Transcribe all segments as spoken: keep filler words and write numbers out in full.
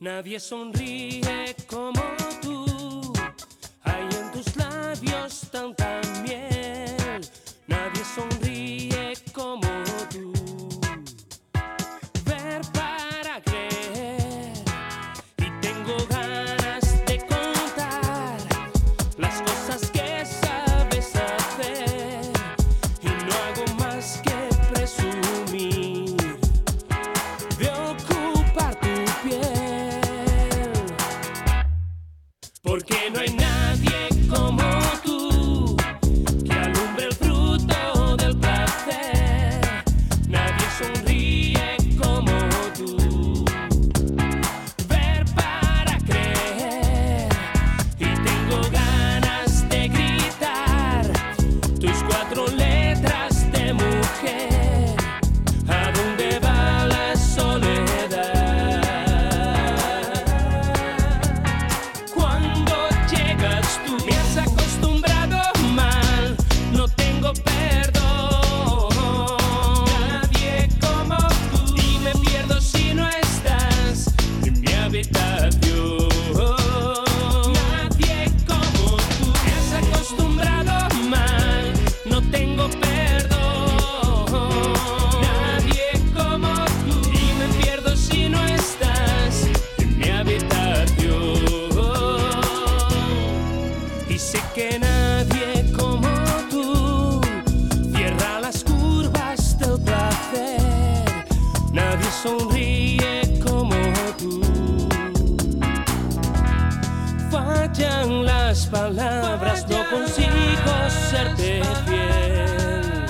Nadie sonríe como tú, hay en tus labios tanta miel. Nadie sonríe como tú. Ver para creer, y tengo ganas de contar las cosas que sabes hacer, y no hago más que presumir de ocupar tu piel, porque no hay nadie como tú que alumbre el fruto del placer. Nadie sonríe como tú. Ver para creer, y tengo ganas de gritar tus cuatro letras de mujer. ¿A dónde va la soledad? Cuando llegas tú, me has acostumbrado mal, no tengo perdón. Nadie como tú, y me pierdo si no estás en mi habitación. Nadie como tú, me has acostumbrado mal, no tengo perdón. Nadie como tú, y me pierdo si no estás en mi habitación. Y sé que nadie como tú cierra las curvas del placer. Nadie sonríe como tú. Fallan las palabras, no consigo serte fiel.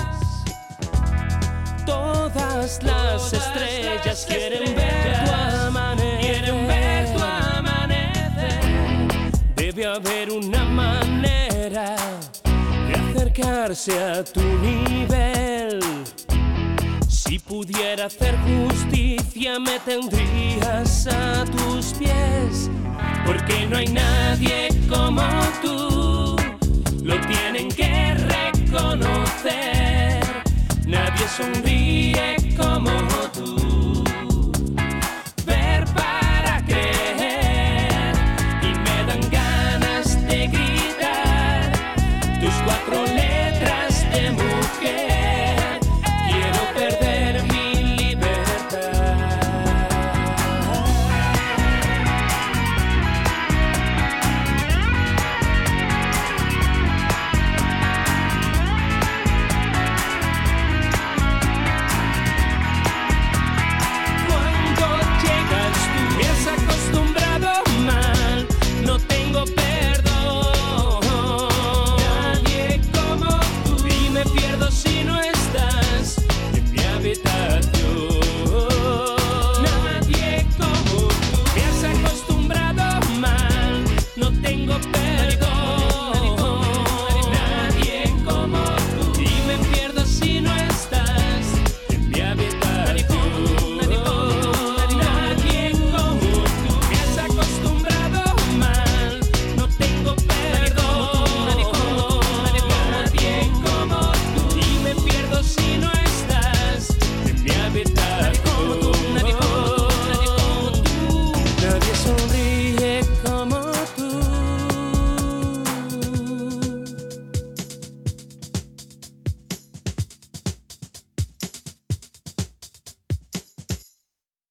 Todas las estrellas quieren ver tu amanecer. Quieren ver tu amanecer. Debe haber una manera de acercarse a tu nivel. Si pudiera hacer justicia, me tendrías a tus pies, porque no hay nadie como tú. Lo tienen que reconocer. Nadie sonríe como tú.